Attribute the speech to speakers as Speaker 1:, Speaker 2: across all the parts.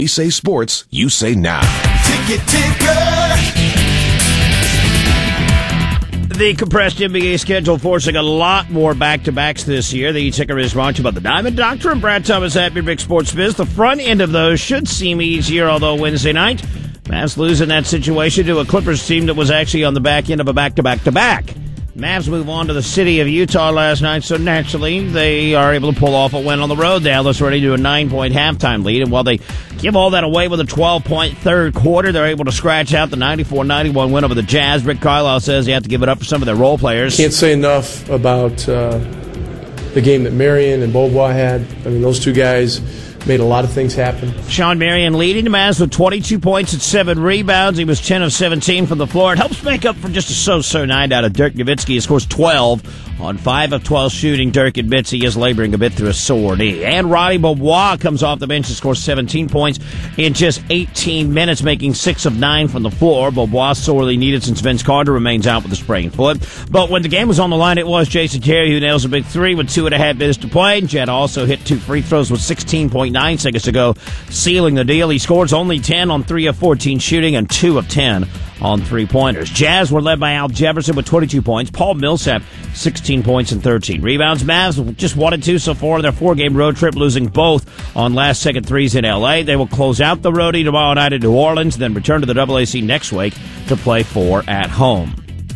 Speaker 1: We say sports, you say now.
Speaker 2: Ticket Ticker.
Speaker 3: The compressed NBA schedule forcing a lot more back-to-backs this year. The ticker is brought to you by the Diamond Doctor and Brad Thomas at your Big Sports Biz. The front end of those should seem easier, although Wednesday night, Mavs losing that situation to a Clippers team that was actually on the back end of a back-to-back-to-back. Mavs move on to the city of Utah last night, so naturally they are able to pull off a win on the road. Dallas ready to a 9-point halftime lead, and while they give all that away with a 12-point third quarter, they're able to scratch out the 94-91 win over the Jazz. Rick Carlisle says you have to give it up for some of their role players.
Speaker 4: Can't say enough about the game that Marion and Beaubois had. I mean, those two guys made a lot of things happen.
Speaker 3: Sean Marion leading the Mavs with 22 points and 7 rebounds. He was 10 of 17 from the floor. It helps make up for just a so-so night out of Dirk Nowitzki. He scores 12 on 5 of 12 shooting. Dirk admits he is laboring a bit through a sore knee. And Roddy Beaubois comes off the bench and scores 17 points in just 18 minutes, making 6 of 9 from the floor. Beaubois sorely needed since Vince Carter remains out with a sprained foot. But when the game was on the line, it was Jason Terry who nails a big three with 2.5 minutes to play. Jett also hit 2 free throws with 16.9 seconds to go, sealing the deal. He scores only 10 on 3 of 14 shooting and 2 of 10 on three-pointers. Jazz were led by Al Jefferson with 22 points. Paul Millsap, 16 points and 13 rebounds. Mavs just 1-2 so far in their 4-game road trip, losing both on last-second threes in L.A. They will close out the roadie tomorrow night in New Orleans, then return to the AAC next week to play 4 at home.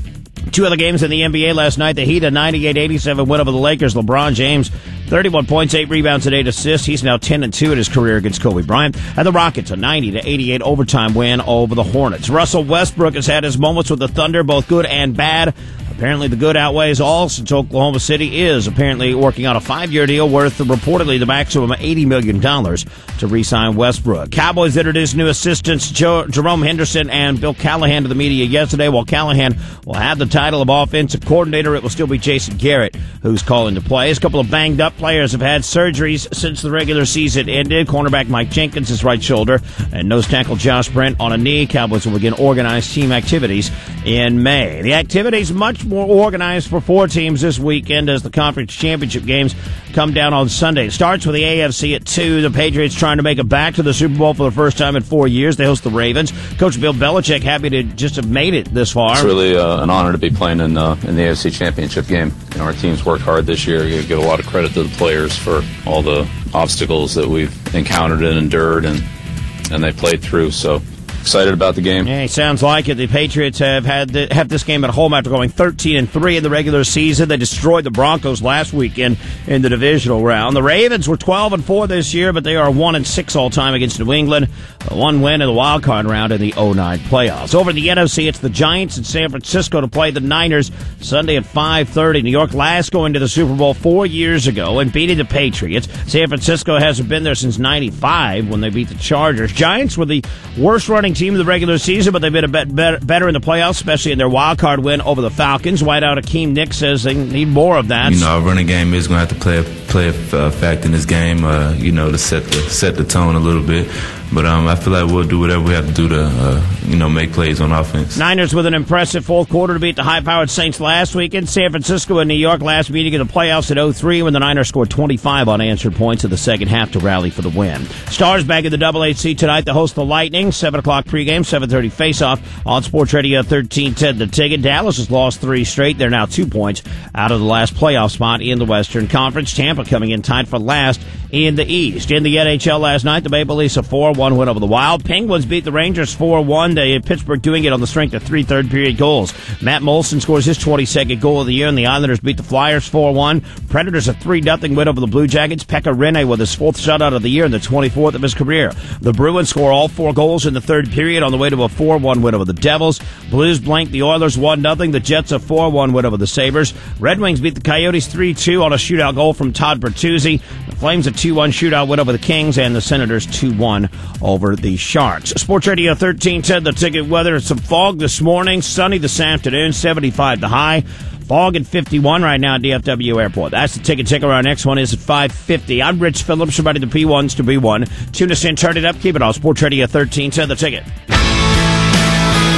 Speaker 3: 2 other games in the NBA last night. The Heat, a 98-87 win over the Lakers. LeBron James, 31 points, 8 rebounds, and 8 assists. He's now 10-2 in his career against Kobe Bryant. And the Rockets, a 90-88 overtime win over the Hornets. Russell Westbrook has had his moments with the Thunder, both good and bad. Apparently the good outweighs all, since Oklahoma City is apparently working on a 5-year deal worth reportedly the maximum of $80 million to re-sign Westbrook. Cowboys introduced new assistants Jerome Henderson and Bill Callahan to the media yesterday. While Callahan will have the title of offensive coordinator, it will still be Jason Garrett who's calling the plays. A couple of banged-up players have had surgeries since the regular season ended. Cornerback Mike Jenkins, his right shoulder, and nose tackle Josh Brent on a knee. Cowboys will begin organized team activities in May. The activities much more organized for 4 teams this weekend as the conference championship games come down on Sunday. It starts with the AFC at 2. The Patriots trying to make it back to the Super Bowl for the first time in 4 years. They host the Ravens. Coach Bill Belichick happy to just have made it this far.
Speaker 5: It's really an honor to be playing in the AFC championship game. You know, our team's worked hard this year. You give a lot of credit to the players for all the obstacles that we've encountered and endured, and they played through. So excited about the game.
Speaker 3: Yeah, sounds like it. The Patriots have this game at home after going 13-3 in the regular season. They destroyed the Broncos last weekend in the divisional round. The Ravens were 12-4 this year, but they are 1-6 all time against New England. One win in the wild card round in the 2009 playoffs. Over in the NFC, it's the Giants in San Francisco to play the Niners Sunday at 5:30. New York last going to the Super Bowl 4 years ago and beating the Patriots. San Francisco hasn't been there since '95 when they beat the Chargers. Giants were the worst running team of the regular season, but they've been a bit better in the playoffs, especially in their wild card win over the Falcons. Wideout Akeem Nicks says they need more of that.
Speaker 6: You know, our running game is going to have to play a fact in this game, to set the tone a little bit. But I feel like we'll do whatever we have to do to, make plays on offense.
Speaker 3: Niners with an impressive fourth quarter to beat the high-powered Saints last weekend. San Francisco and New York last meeting in the playoffs at 0-3 when the Niners scored 25 unanswered points in the second half to rally for the win. Stars back in the AAC tonight to host the Lightning. 7 o'clock pregame, 7:30 face-off on Sports Radio 1310 The Ticket. Dallas has lost 3 straight. They're now 2 points out of the last playoff spot in the Western Conference. Tampa coming in tied for last in the East. In the NHL last night, the Maple Leafs a 4-1 win over the Wild. Penguins beat the Rangers 4-1. Pittsburgh doing it on the strength of 3 third-period goals. Matt Molson scores his 22nd goal of the year, and the Islanders beat the Flyers 4-1. Predators a 3-0 win over the Blue Jackets. Pekka Rinne with his 4th shutout of the year and the 24th of his career. The Bruins score all 4 goals in the third period on the way to a 4-1 win over the Devils. Blues blank the Oilers 1-0. The Jets a 4-1 win over the Sabres. Red Wings beat the Coyotes 3-2 on a shootout goal from Todd Bertuzzi. The Flames a 2-1 shootout win over the Kings, and the Senators 2-1 over the Sharks. Sports Radio 1310 The Ticket weather. Some fog this morning, sunny this afternoon, 75 the high. Fog at 51 right now at DFW Airport. That's the Ticket Ticker. Our next one is at 5:50. I'm Rich Phillips, somebody the P1s to B1. Tune us in, turn it up, keep it on. Sports Radio 1310 The Ticket.